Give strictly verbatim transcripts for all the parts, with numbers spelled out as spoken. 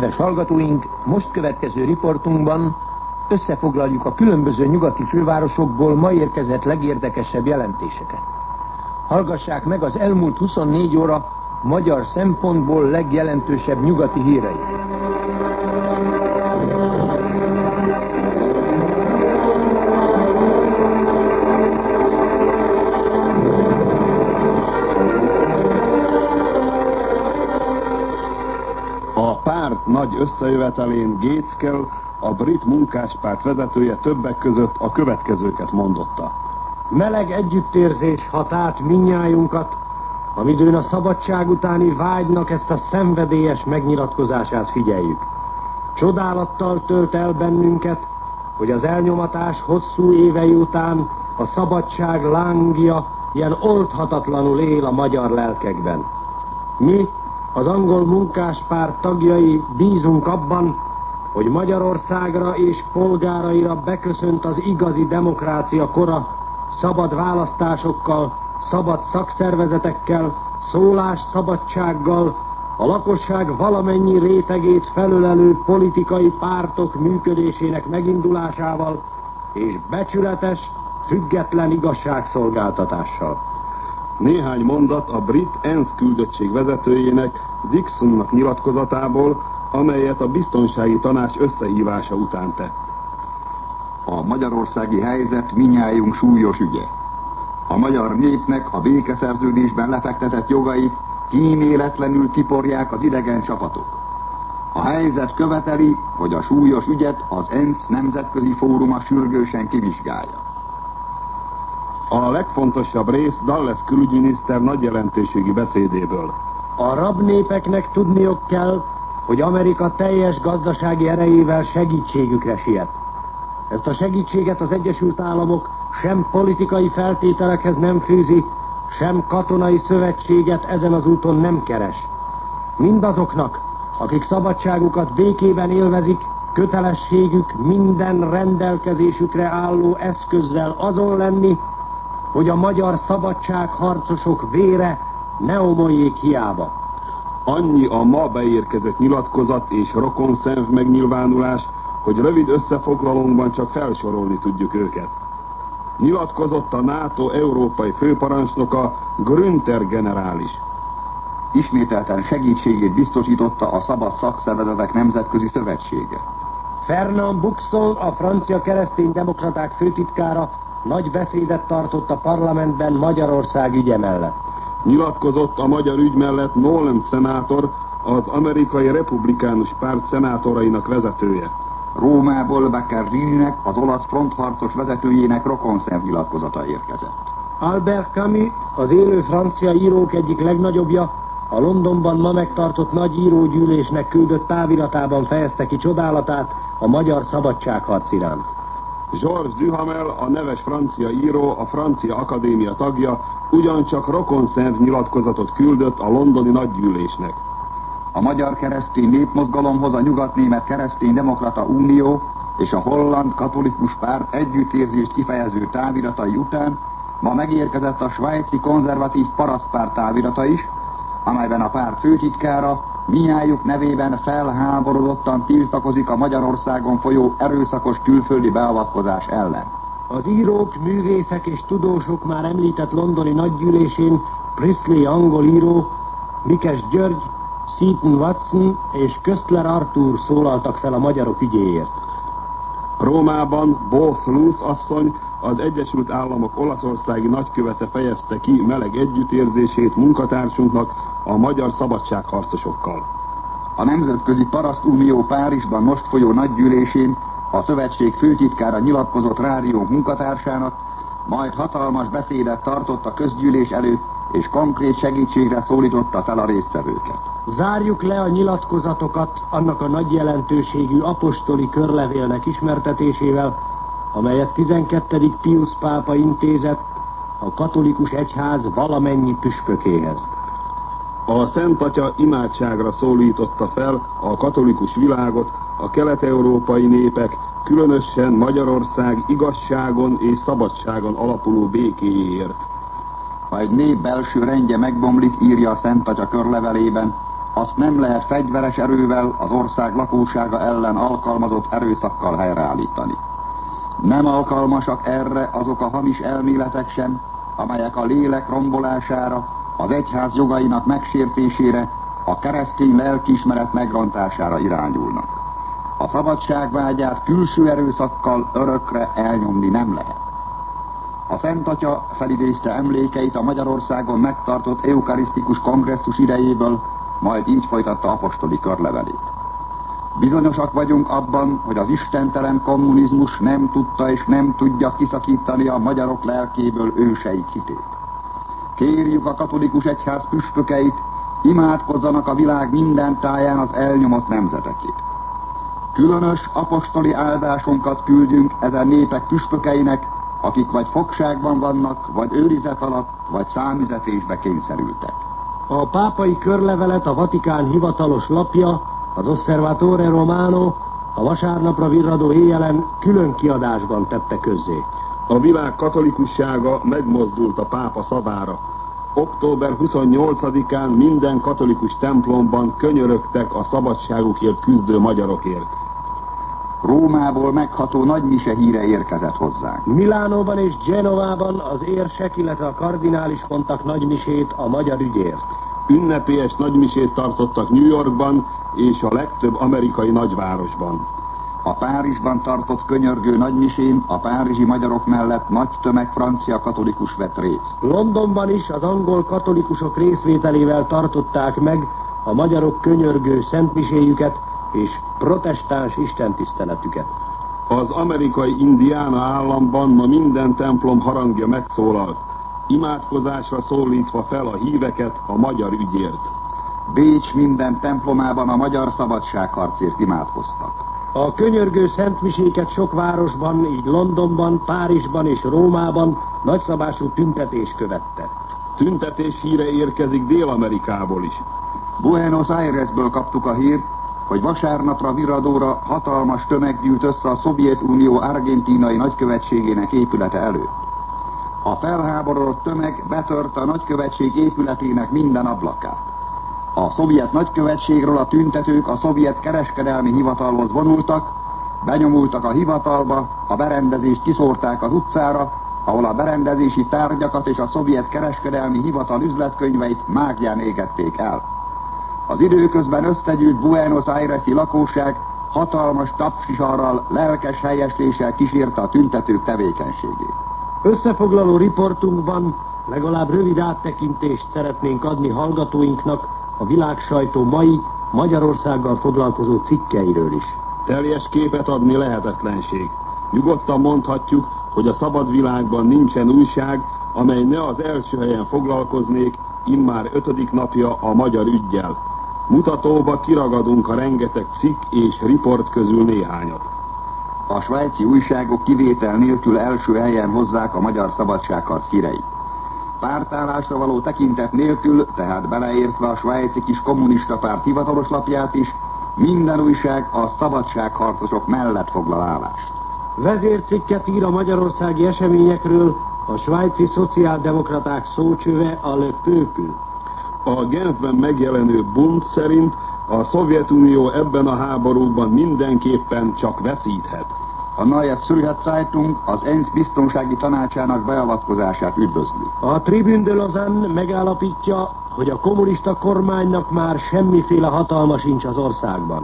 Kedves hallgatóink, most következő riportunkban összefoglaljuk a különböző nyugati fővárosokból ma érkezett legérdekesebb jelentéseket. Hallgassák meg az elmúlt huszonnégy óra magyar szempontból legjelentősebb nyugati híreit. A párt nagy összejövetelén Gaitskell, a brit munkáspárt vezetője többek között a következőket mondotta. Meleg együttérzés hat át mindnyájunkat, amidőn a szabadság utáni vágynak ezt a szenvedélyes megnyilatkozását figyeljük. Csodálattal tölt el bennünket, hogy az elnyomatás hosszú évei után a szabadság lángja ilyen oldhatatlanul él a magyar lelkekben. Mi, az angol munkáspárt tagjai bízunk abban, hogy Magyarországra és polgáraira beköszönt az igazi demokrácia kora, szabad választásokkal, szabad szakszervezetekkel, szólásszabadsággal, a lakosság valamennyi rétegét felölelő politikai pártok működésének megindulásával és becsületes, független igazságszolgáltatással. Néhány mondat a brit ENSZ küldöttség vezetőjének, Dixonnak nyilatkozatából, amelyet a biztonsági tanács összehívása után tett. A magyarországi helyzet mindnyájunk súlyos ügye. A magyar népnek a békeszerződésben lefektetett jogait kíméletlenül kiporják az idegen csapatok. A helyzet követeli, hogy a súlyos ügyet az ENSZ nemzetközi fóruma sürgősen kivizsgálja. A legfontosabb rész Dulles külügyminiszter nagy jelentőségi beszédéből. A rabnépeknek tudniuk kell, hogy Amerika teljes gazdasági erejével segítségükre siet. Ezt a segítséget az Egyesült Államok sem politikai feltételekhez nem fűzi, sem katonai szövetséget ezen az úton nem keres. Mindazoknak, akik szabadságukat békében élvezik, kötelességük minden rendelkezésükre álló eszközzel azon lenni, hogy a magyar szabadságharcosok vére ne omoljék hiába. Annyi a ma beérkezett nyilatkozat és rokonszenv megnyilvánulás, hogy rövid összefoglalónkban csak felsorolni tudjuk őket. Nyilatkozott a NATO európai főparancsnoka, Grünter generális. Ismételten segítségét biztosította a Szabad Szakszervezetek Nemzetközi Szövetsége. Fernand Buxon, a francia kereszténydemokraták főtitkára nagy beszédet tartott a parlamentben Magyarország ügye mellett. Nyilatkozott a magyar ügy mellett Nolan szenátor, az amerikai republikánus párt szenátorainak vezetője. Rómából Baccarini-nek, az olasz frontharcos vezetőjének rokonszenv nyilatkozata érkezett. Albert Camus, az élő francia írók egyik legnagyobbja, a Londonban ma megtartott nagy írógyűlésnek küldött táviratában fejezte ki csodálatát a magyar szabadságharc iránt. Georges Duhamel, a neves francia író, a Francia Akadémia tagja, ugyancsak rokonszenv nyilatkozatot küldött a londoni nagygyűlésnek. A Magyar Keresztény Népmozgalomhoz a Nyugatnémet Keresztény-Demokrata Unió és a Holland Katolikus Párt együttérzést kifejező táviratai után ma megérkezett a svájci konzervatív parasztpárt távirata is, amelyben a párt főtitkára minnyájuk nevében felháborodottan tiltakozik a Magyarországon folyó erőszakos külföldi beavatkozás ellen. Az írók, művészek és tudósok már említett londoni nagygyűlésén Priestley angol író, Mikes György, Seaton Watson és Köstler Artúr szólaltak fel a magyarok ügyéért. Rómában Booth Ruth asszony, az Egyesült Államok olaszországi nagykövete fejezte ki meleg együttérzését munkatársunknak, a magyar szabadságharcosokkal. A Nemzetközi Parasztunió Párizsban most folyó nagygyűlésén a szövetség főtitkára nyilatkozott rádió munkatársának, majd hatalmas beszédet tartott a közgyűlés előtt, és konkrét segítségre szólította fel a résztvevőket. Zárjuk le a nyilatkozatokat annak a nagy jelentőségű apostoli körlevélnek ismertetésével, amelyet tizenkettedik Piusz pápa intézett a katolikus egyház valamennyi püspökéhez. A Szent Atya imádságra szólította fel a katolikus világot, a kelet-európai népek, különösen Magyarország igazságon és szabadságon alapuló békéjéért. Ha egy nép belső rendje megbomlik, írja a Szent Atya körlevelében, azt nem lehet fegyveres erővel az ország lakósága ellen alkalmazott erőszakkal helyreállítani. Nem alkalmasak erre azok a hamis elméletek sem, amelyek a lélek rombolására, az egyház jogainak megsértésére, a keresztény lelkiismeret megrontására irányulnak. A szabadság vágyát külső erőszakkal örökre elnyomni nem lehet. A Szent Atya felidézte emlékeit a Magyarországon megtartott eukarisztikus kongresszus idejéből, majd így folytatta apostoli körlevelét. Bizonyosak vagyunk abban, hogy az istentelen kommunizmus nem tudta és nem tudja kiszakítani a magyarok lelkéből őseik hitét. Kérjük a katolikus egyház püspökeit, imádkozzanak a világ minden táján az elnyomott nemzetekért. Különös apostoli áldásunkat küldjünk ezen népek püspökeinek, akik vagy fogságban vannak, vagy őrizet alatt, vagy számüzetésbe kényszerültek. A pápai körlevelet a Vatikán hivatalos lapja, az Osservatore Romano a vasárnapra virradó éjjelen külön kiadásban tette közzé. A világ katolikussága megmozdult a pápa szavára. október huszonnyolcadikán minden katolikus templomban könyörögtek a szabadságukért küzdő magyarokért. Rómából megható nagymise híre érkezett hozzánk. Milánóban és Genovában az érsek, illetve a kardinális mondtak nagymisét a magyar ügyért. Ünnepélyes nagymisét tartottak New Yorkban és a legtöbb amerikai nagyvárosban. A Párizsban tartott könyörgő nagymisén a párizsi magyarok mellett nagy tömeg francia katolikus vett részt. Londonban is az angol katolikusok részvételével tartották meg a magyarok könyörgő szentmiséjüket és protestáns istentiszteletüket. Az amerikai Indiana államban ma minden templom harangja megszólal, imádkozásra szólítva fel a híveket a magyar ügyért. Bécs minden templomában a magyar szabadságharcért imádkoztak. A könyörgő szentmiséket sok városban, így Londonban, Párizsban és Rómában nagyszabású tüntetés követte. Tüntetés híre érkezik Dél-Amerikából is. Buenos Airesből kaptuk a hírt, hogy vasárnapra virradóra hatalmas tömeg gyűlt össze a Szovjetunió argentínai nagykövetségének épülete előtt. A felháborodott tömeg betört a nagykövetség épületének minden ablakát. A szovjet nagykövetségről a tüntetők a szovjet kereskedelmi hivatalhoz vonultak, benyomultak a hivatalba, a berendezést kiszórták az utcára, ahol a berendezési tárgyakat és a szovjet kereskedelmi hivatal üzletkönyveit máglán égették el. Az időközben összegyűlt Buenos Aires-i lakosság hatalmas tapsisarral, lelkes helyesléssel kísérte a tüntetők tevékenységét. Összefoglaló riportunkban legalább rövid áttekintést szeretnénk adni hallgatóinknak a világsajtó mai Magyarországgal foglalkozó cikkeiről is. Teljes képet adni lehetetlenség. Nyugodtan mondhatjuk, hogy a szabad világban nincsen újság, amely ne az első helyen foglalkoznék, immár ötödik napja a magyar üggyel. Mutatóba kiragadunk a rengeteg cikk és riport közül néhányat. A svájci újságok kivétel nélkül első helyen hozzák a magyar szabadságharc híreit. Pártállásra való tekintet nélkül, tehát beleértve a svájci kis kommunista párt hivatalos lapját is, minden újság a szabadságharcosok mellett foglal állást. Vezércikket ír a magyarországi eseményekről a svájci szociáldemokraták szócsöve, a Le Peuple. A Genfben megjelenő Bund szerint a Szovjetunió ebben a háborúban mindenképpen csak veszíthet. A Neue Zürcher Zeitung az ENSZ biztonsági tanácsának beavatkozását üdvözli. A Tribune de Lausanne megállapítja, hogy a kommunista kormánynak már semmiféle hatalma sincs az országban.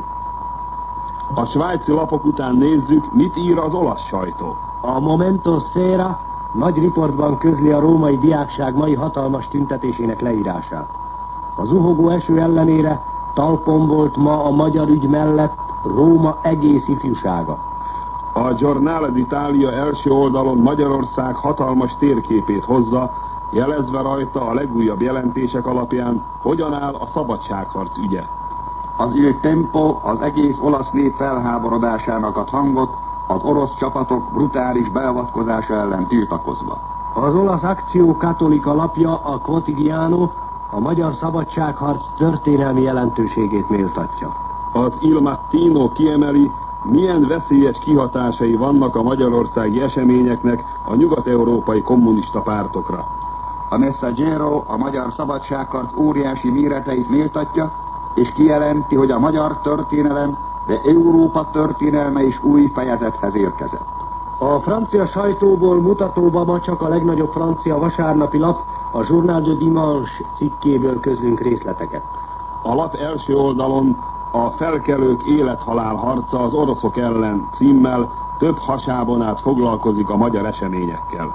A svájci lapok után nézzük, mit ír az olasz sajtó. A Momento Sera nagy riportban közli a római diákság mai hatalmas tüntetésének leírását. A zuhogó eső ellenére talpon volt ma a magyar ügy mellett Róma egész ifjúsága. A Giornale d'Italia első oldalon Magyarország hatalmas térképét hozza, jelezve rajta a legújabb jelentések alapján, hogyan áll a szabadságharc ügye. Az Il Tempo az egész olasz nép felháborodásának ad hangot, az orosz csapatok brutális beavatkozása ellen tiltakozva. Az olasz Akció Katolika lapja, a Quotidiano, a magyar szabadságharc történelmi jelentőségét méltatja. Az Il Mattino kiemeli, milyen veszélyes kihatásai vannak a magyarországi eseményeknek a nyugat-európai kommunista pártokra. A Messaggero a magyar szabadságharc óriási méreteit méltatja, és kijelenti, hogy a magyar történelem, de Európa történelme is új fejezethez érkezett. A francia sajtóból mutatóba ma csak a legnagyobb francia vasárnapi lap, a Journal de Dimanche cikkéből közlünk részleteket. A lap első oldalon a felkelők élethalál harca az oroszok ellen címmel több hasában át foglalkozik a magyar eseményekkel.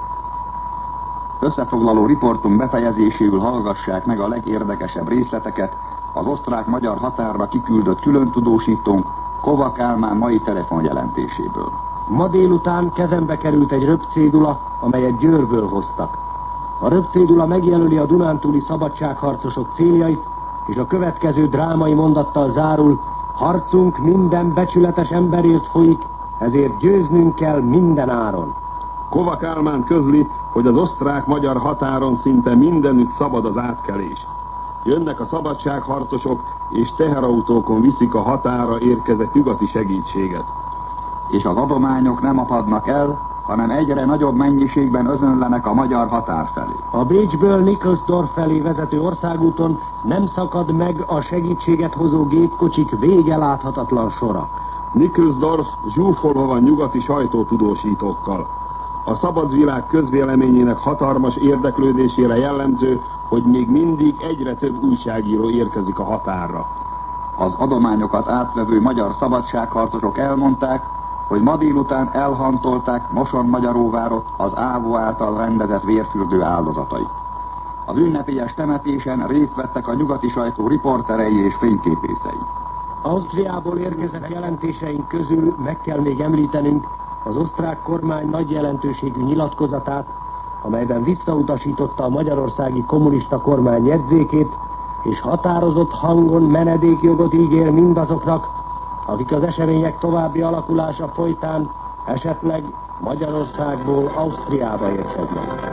Összefoglaló riportunk befejezéséül hallgassák meg a legérdekesebb részleteket az osztrák-magyar határra kiküldött különtudósítónk Kova Kálmán mai telefonjelentéséből. Ma délután kezembe került egy röpcédula, amelyet Győrből hoztak. A röpcédula megjelöli a dunántúli szabadságharcosok céljait, és a következő drámai mondattal zárul: harcunk minden becsületes emberért folyik, ezért győznünk kell minden áron. Kova Kálmán közli, hogy az osztrák-magyar határon szinte mindenütt szabad az átkelés. Jönnek a szabadságharcosok, és teherautókon viszik a határa érkezett nyugati segítséget. És az adományok nem apadnak el, hanem egyre nagyobb mennyiségben özönlenek a magyar határ felé. A Bécsből Nikolsdorf felé vezető országúton nem szakad meg a segítséget hozó gépkocsik vége láthatatlan sora. Nikolsdorf zsúfolva van nyugati sajtótudósítókkal. A szabad világ közvéleményének hatalmas érdeklődésére jellemző, hogy még mindig egyre több újságíró érkezik a határra. Az adományokat átvevő magyar szabadságharcosok elmondták, hogy ma délután elhantolták Moson-Magyaróvárot az ÁVO által rendezett vérfürdő áldozatai. Az ünnepélyes temetésen részt vettek a nyugati sajtó riporterei és fényképészei. Ausztriából érkezett jelentéseink közül meg kell még említenünk az osztrák kormány nagy jelentőségű nyilatkozatát, amelyben visszautasította a magyarországi kommunista kormány jegyzékét, és határozott hangon menedékjogot ígér mindazoknak, akik az események további alakulása folytán esetleg Magyarországból Ausztriába érkeznek.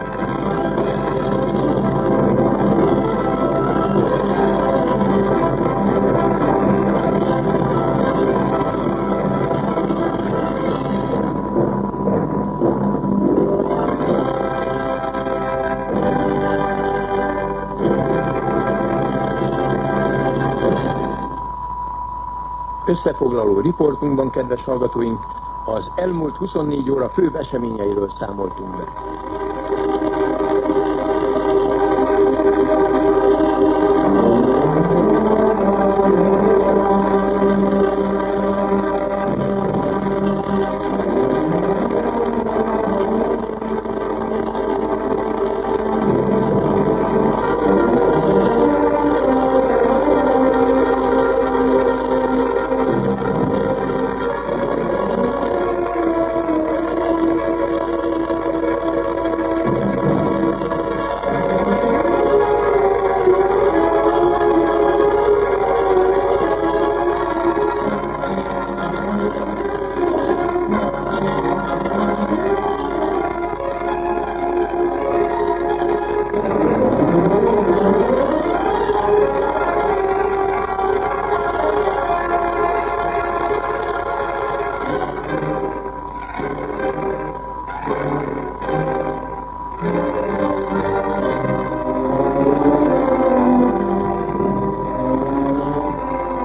Összefoglaló riportunkban, kedves hallgatóink, az elmúlt huszonnégy óra főbb eseményeiről számoltunk be.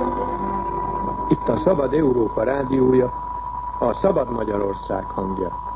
Itt a Szabad Európa rádiója, a Szabad Magyarország hangja.